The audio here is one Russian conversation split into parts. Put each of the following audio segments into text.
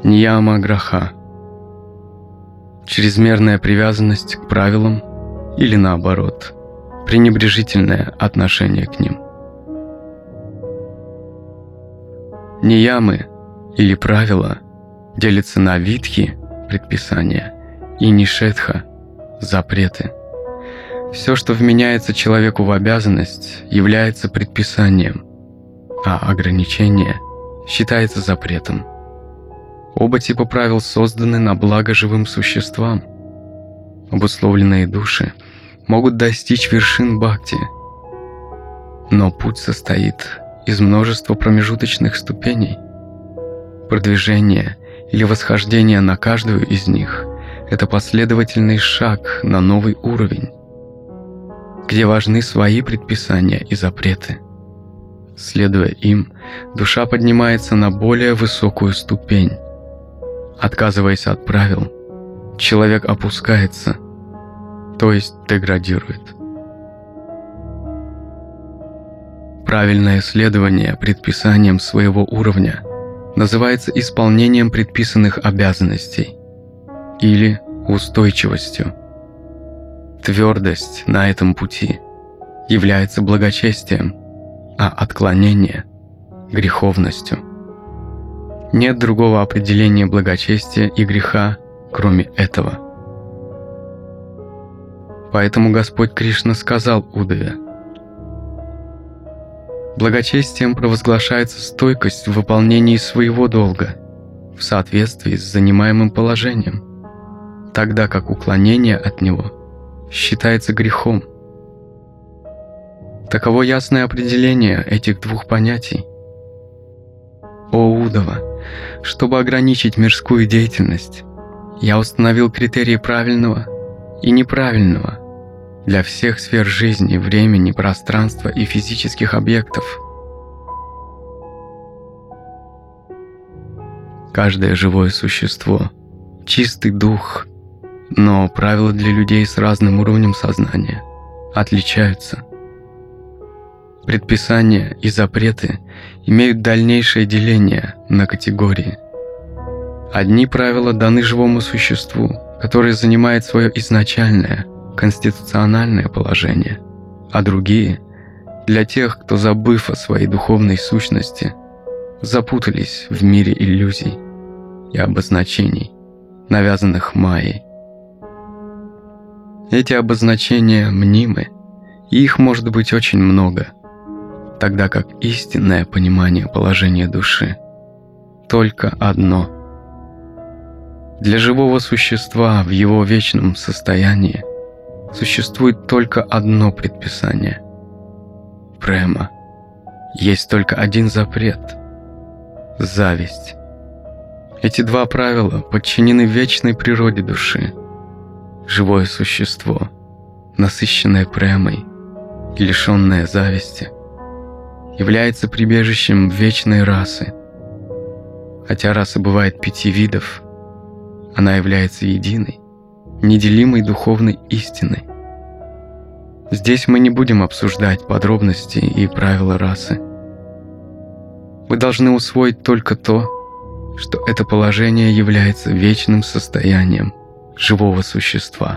Нияма граха. Чрезмерная привязанность к правилам или наоборот, пренебрежительное отношение к ним. Ниямы или правила делятся на витхи – предписания и нишедха – запреты. Все, что вменяется человеку в обязанность, является предписанием, а ограничение считается запретом. Оба типа правил созданы на благо живым существам. Обусловленные души могут достичь вершин бхакти, но путь состоит из множества промежуточных ступеней. Продвижение или восхождение на каждую из них – это последовательный шаг на новый уровень, где важны свои предписания и запреты. Следуя им, душа поднимается на более высокую ступень. Отказываясь от правил, человек опускается, то есть деградирует. Правильное следование предписаниям своего уровня называется исполнением предписанных обязанностей или устойчивостью. Твердость на этом пути является благочестием, а отклонение – греховностью. Нет другого определения благочестия и греха, кроме этого. Поэтому Господь Кришна сказал Удаве: благочестием провозглашается стойкость в выполнении своего долга в соответствии с занимаемым положением, тогда как уклонение от него считается грехом. Таково ясное определение этих двух понятий. О Удава, чтобы ограничить мирскую деятельность, я установил критерии правильного и неправильного для всех сфер жизни, времени, пространства и физических объектов. Каждое живое существо – чистый дух, но правила для людей с разным уровнем сознания отличаются. Предписания и запреты имеют дальнейшее деление на категории. Одни правила даны живому существу, которое занимает свое изначальное, конституциональное положение, а другие – для тех, кто, забыв о своей духовной сущности, запутались в мире иллюзий и обозначений, навязанных Майей. Эти обозначения мнимы, и их может быть очень много, тогда как истинное понимание положения души только одно. Для живого существа в его вечном состоянии существует только одно предписание – према. Есть только один запрет – зависть. Эти два правила подчинены вечной природе души. Живое существо, насыщенное премой и лишенное зависти, является прибежищем вечной расы. Хотя раса бывает 5 видов, она является единой, неделимой духовной истиной. Здесь мы не будем обсуждать подробности и правила расы. Вы должны усвоить только то, что это положение является вечным состоянием живого существа.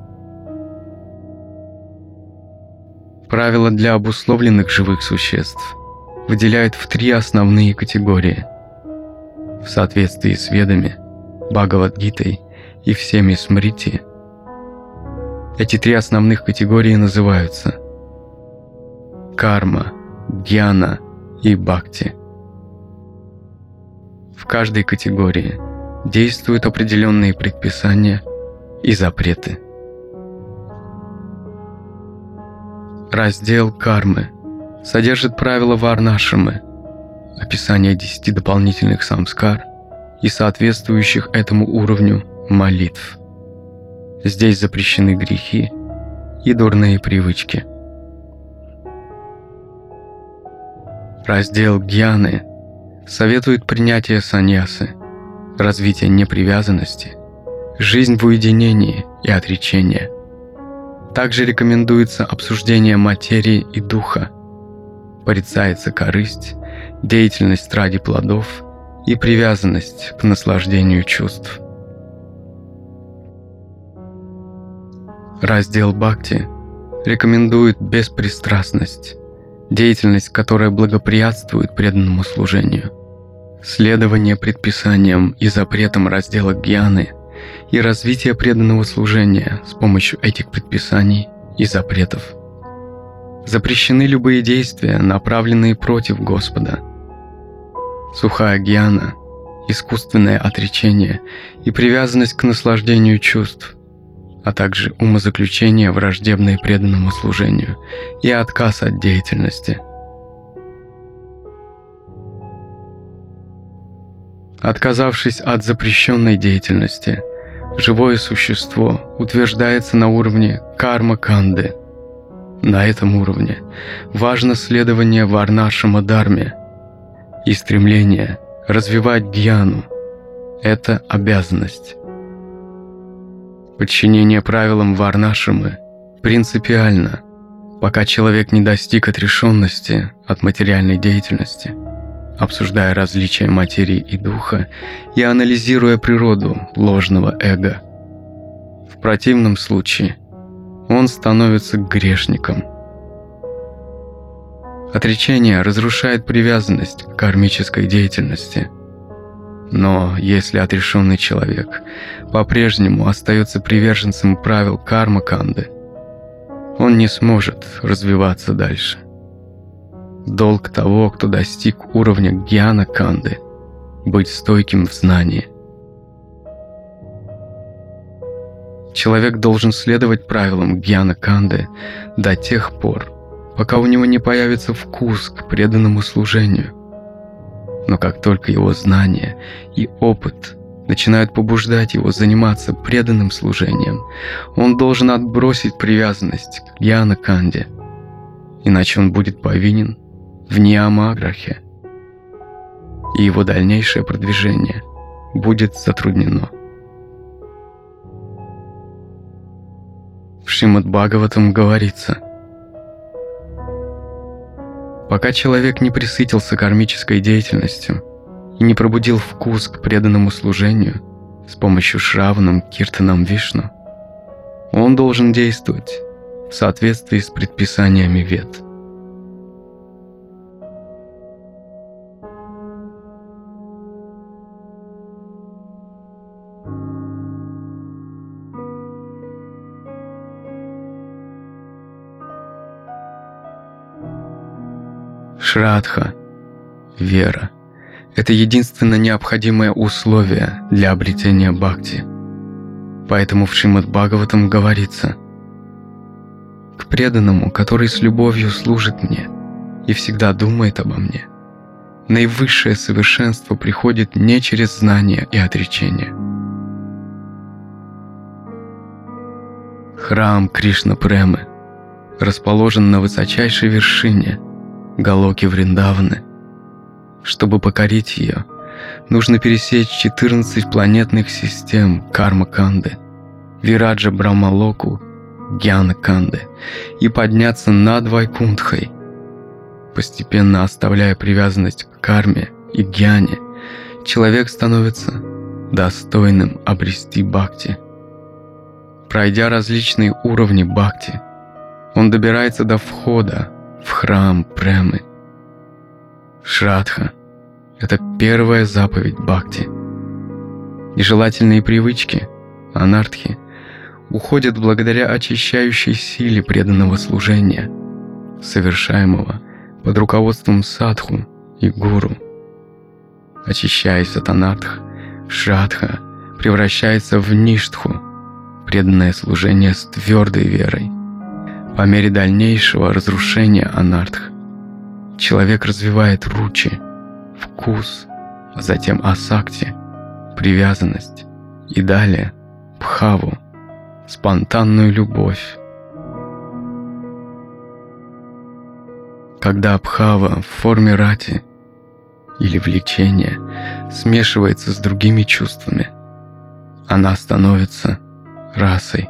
Правила для обусловленных живых существ выделяют в 3 основные категории. В соответствии с Ведами, Бхагавад-гитой и всеми смрити, эти 3 основных категории называются карма, гьяна и бхакти. В каждой категории действуют определенные предписания и запреты. Раздел кармы содержит правила варнашрамы, описание 10 дополнительных самскар и соответствующих этому уровню молитв. Здесь запрещены грехи и дурные привычки. Раздел гьяны советует принятие саньясы, развитие непривязанности, жизнь в уединении и отречение. Также рекомендуется обсуждение материи и духа, порицается корысть, деятельность ради плодов и привязанность к наслаждению чувств. Раздел Бхакти рекомендует беспристрастность, деятельность, которая благоприятствует преданному служению, следование предписаниям и запретам раздела Гьяны и развитие преданного служения с помощью этих предписаний и запретов. Запрещены любые действия, направленные против Господа. Сухая гьяна, искусственное отречение и привязанность к наслаждению чувств, а также умозаключения, враждебные преданному служению, и отказ от деятельности. Отказавшись от запрещенной деятельности, живое существо утверждается на уровне карма-канды. На этом уровне важно следование варнашрама-дхарме и стремление развивать гьяну – это обязанность. Подчинение правилам варнашрамы принципиально, пока человек не достиг отрешенности от материальной деятельности, обсуждая различия материи и духа и анализируя природу ложного эго. В противном случае он становится грешником. Отречение разрушает привязанность к кармической деятельности. Но если отрешенный человек по-прежнему остается приверженцем правил карма-канды, он не сможет развиваться дальше. Долг того, кто достиг уровня гьяна-канды, быть стойким в знании. Человек должен следовать правилам гьяна-канды до тех пор, пока у него не появится вкус к преданному служению. Но как только его знания и опыт начинают побуждать его заниматься преданным служением, он должен отбросить привязанность к гьяна-канде, иначе он будет повинен в ниямаграхе, и его дальнейшее продвижение будет затруднено. В Шримад-Бхагаватам говорится: пока человек не пресытился кармической деятельностью и не пробудил вкус к преданному служению с помощью Шраванам, Киртанам Вишну, он должен действовать в соответствии с предписаниями Вед. Шрадха, вера – это единственно необходимое условие для обретения бхакти. Поэтому в Шримад-Бхагаватам говорится: «К преданному, который с любовью служит мне и всегда думает обо мне, наивысшее совершенство приходит не через знание и отречение». Храм Кришна-Премы расположен на высочайшей вершине Галоки Вриндаваны. Чтобы покорить ее, нужно пересечь 14 планетных систем карма-канды, Вираджа Брахмалоку, Гьяна-канды и подняться над Вайкунтхой. Постепенно оставляя привязанность к карме и гьяне, человек становится достойным обрести бхакти. Пройдя различные уровни бхакти, он добирается до входа в храм Премы. Шрадха – это первая заповедь бхакти. Нежелательные привычки, анартхи, уходят благодаря очищающей силе преданного служения, совершаемого под руководством садху и гуру. Очищаясь от анартх, шрадха превращается в ништху, преданное служение с твердой верой. По мере дальнейшего разрушения анартх, человек развивает ручи, вкус, а затем асакти, привязанность, и далее бхаву, спонтанную любовь. Когда бхава в форме рати или влечения смешивается с другими чувствами, она становится расой.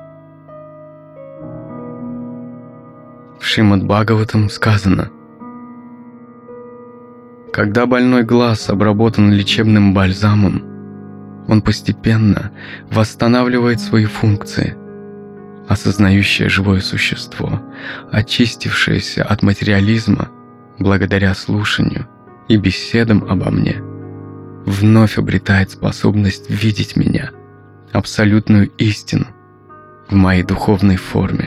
В Шримад-Бхагаватам сказано: Когда больной глаз обработан лечебным бальзамом, он постепенно восстанавливает свои функции. Осознающее живое существо, очистившееся от материализма благодаря слушанию и беседам обо мне, вновь обретает способность видеть меня, абсолютную истину, в моей духовной форме.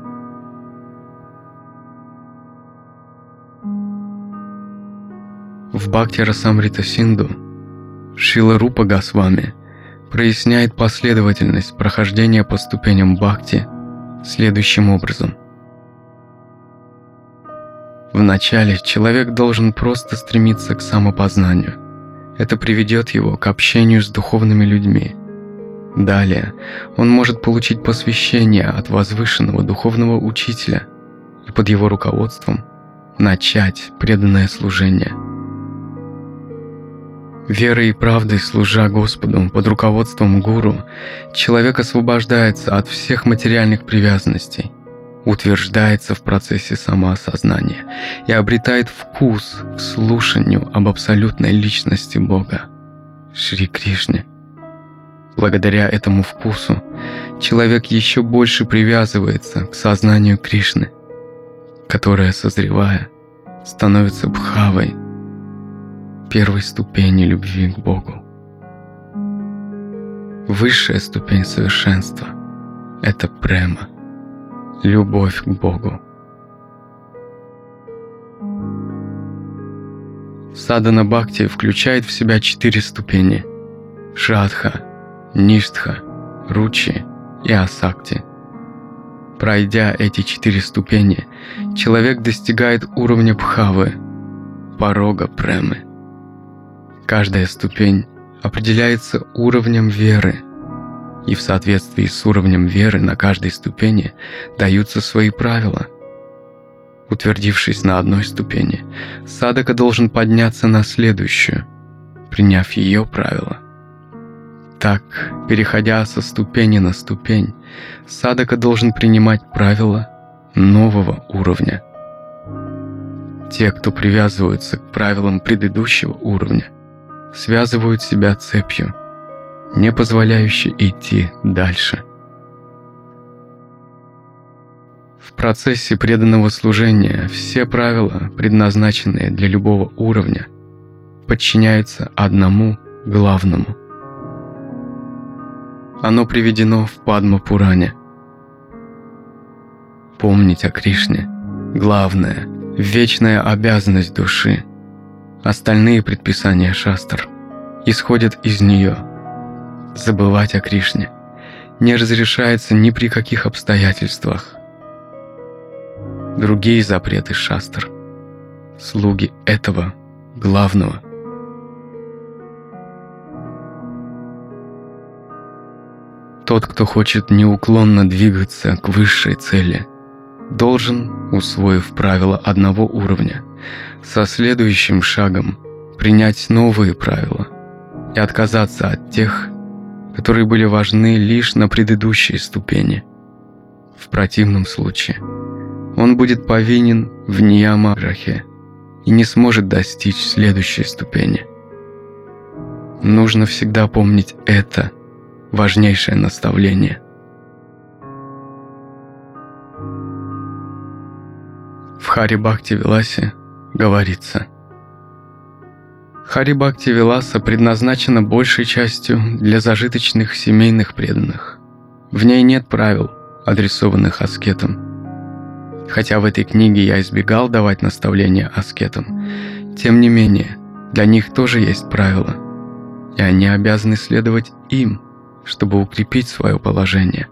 В Бхакти Расамрита Синду Шрила Рупа Госвами проясняет последовательность прохождения по ступеням Бхакти следующим образом. Вначале человек должен просто стремиться к самопознанию. Это приведет его к общению с духовными людьми. Далее он может получить посвящение от возвышенного духовного учителя и под его руководством начать преданное служение. Верой и правдой служа Господу под руководством гуру, человек освобождается от всех материальных привязанностей, утверждается в процессе самоосознания и обретает вкус к слушанию об абсолютной личности Бога, Шри Кришне. Благодаря этому вкусу человек еще больше привязывается к сознанию Кришны, которое, созревая, становится бхавой, первой ступени любви к Богу. Высшая ступень совершенства – это према, любовь к Богу. Садхана Бхакти включает в себя 4 ступени – Шрадха, Ништха, Ручи и Асакти. Пройдя эти 4 ступени, человек достигает уровня бхавы, порога премы. Каждая ступень определяется уровнем веры, и в соответствии с уровнем веры на каждой ступени даются свои правила. Утвердившись на одной ступени, садхака должен подняться на следующую, приняв ее правила. Так, переходя со ступени на ступень, садхака должен принимать правила нового уровня. Те, кто привязываются к правилам предыдущего уровня, связывают себя цепью, не позволяющей идти дальше. В процессе преданного служения все правила, предназначенные для любого уровня, подчиняются одному главному. Оно приведено в Падма-пуране. Помнить о Кришне – главная, вечная обязанность души. Остальные предписания шастр исходят из нее. Забывать о Кришне не разрешается ни при каких обстоятельствах. Другие запреты шастр – слуги этого главного. Тот, кто хочет неуклонно двигаться к высшей цели, должен, усвоив правила одного уровня, со следующим шагом принять новые правила и отказаться от тех, которые были важны лишь на предыдущей ступени. В противном случае он будет повинен в нияма-грахе и не сможет достичь следующей ступени. Нужно всегда помнить это важнейшее наставление. В Хари Бхакти Виласе говорится: Хари Бхакти Виласа предназначена большей частью для зажиточных семейных преданных. В ней нет правил, адресованных аскетам. Хотя в этой книге я избегал давать наставления аскетам, тем не менее, для них тоже есть правила, и они обязаны следовать им, чтобы укрепить свое положение.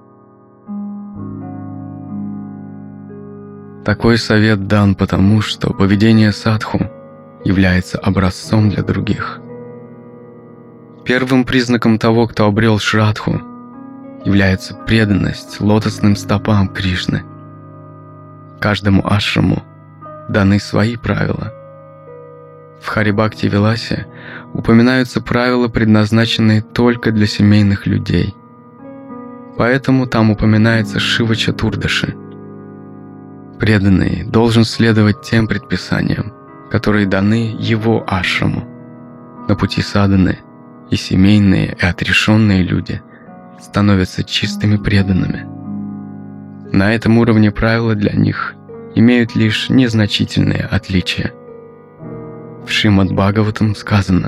Такой совет дан потому, что поведение садху является образцом для других. Первым признаком того, кто обрел шрадху, является преданность лотосным стопам Кришны. Каждому ашраму даны свои правила. В Хари Бхакти Виласе упоминаются правила, предназначенные только для семейных людей. Поэтому там упоминается Шива Чатурдаши. Преданный должен следовать тем предписаниям, которые даны его ашраму. На пути садханы и семейные, и отрешенные люди становятся чистыми преданными. На этом уровне правила для них имеют лишь незначительные отличия. В Шримад-Бхагаватам сказано: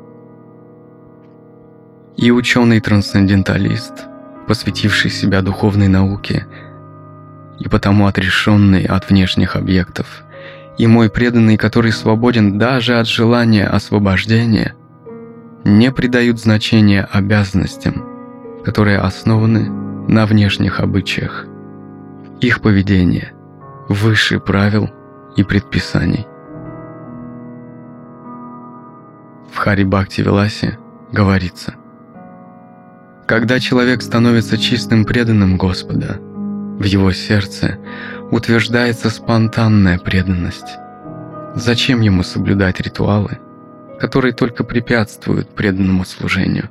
«И ученый-трансценденталист, посвятивший себя духовной науке, и потому отрешенный от внешних объектов, и мой преданный, который свободен даже от желания освобождения, не придают значения обязанностям, которые основаны на внешних обычаях. Их поведение выше правил и предписаний». В Хари-Бхакти-Виласе говорится: «Когда человек становится чистым преданным Господа, в его сердце утверждается спонтанная преданность. Зачем ему соблюдать ритуалы, которые только препятствуют преданному служению?»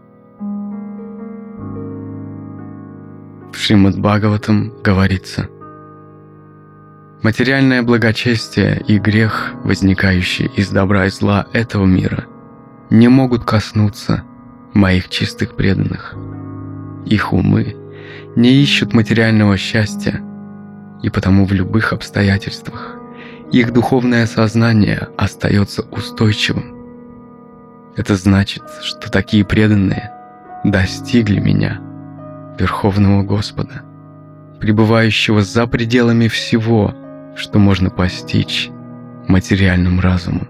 В Шримад-Бхагаватам говорится: «Материальное благочестие и грех, возникающие из добра и зла этого мира, не могут коснуться моих чистых преданных. Их умы не ищут материального счастья, и потому в любых обстоятельствах их духовное сознание остается устойчивым. Это значит, что такие преданные достигли меня, Верховного Господа, пребывающего за пределами всего, что можно постичь материальным разумом».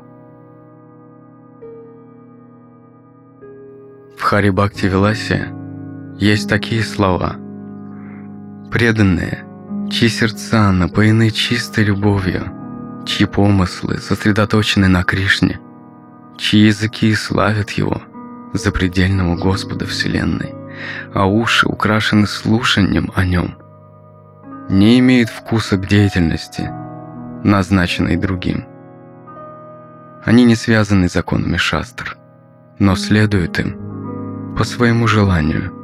В Хари-Бхакти-Виласе есть такие слова: «Преданные, чьи сердца напоены чистой любовью, чьи помыслы сосредоточены на Кришне, чьи языки славят Его, запредельного Господа Вселенной, а уши украшены слушанием о Нем, не имеют вкуса к деятельности, назначенной другим. Они не связаны законами шастр, но следуют им по своему желанию».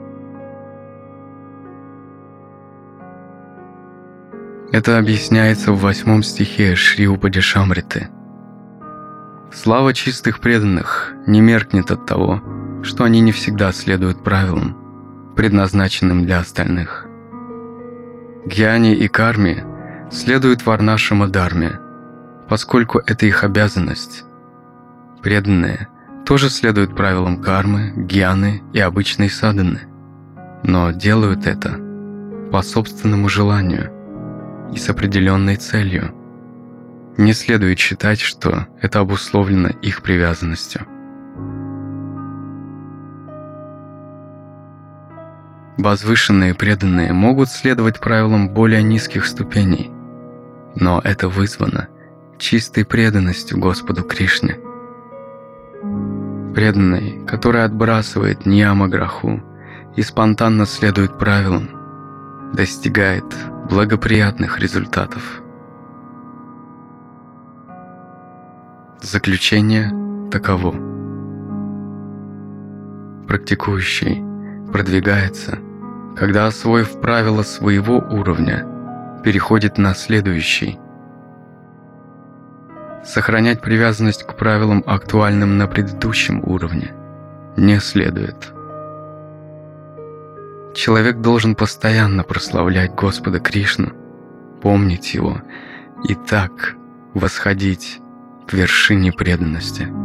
Это объясняется в 8 стихе Шри Упадешамриты. Слава чистых преданных не меркнет от того, что они не всегда следуют правилам, предназначенным для остальных. Гьяни и карми следуют варнашрама-дхарме, поскольку это их обязанность. Преданные тоже следуют правилам кармы, гьяны и обычной садханы, но делают это по собственному желанию и с определенной целью. Не следует считать, что это обусловлено их привязанностью. Возвышенные преданные могут следовать правилам более низких ступеней, но это вызвано чистой преданностью Господу Кришне. Преданный, который отбрасывает ньяма-граху и спонтанно следует правилам, достигает благоприятных результатов. Заключение таково: практикующий продвигается, когда, освоив правила своего уровня, переходит на следующий. Сохранять привязанность к правилам, актуальным на предыдущем уровне, не следует. Человек должен постоянно прославлять Господа Кришну, помнить Его и так восходить к вершине преданности.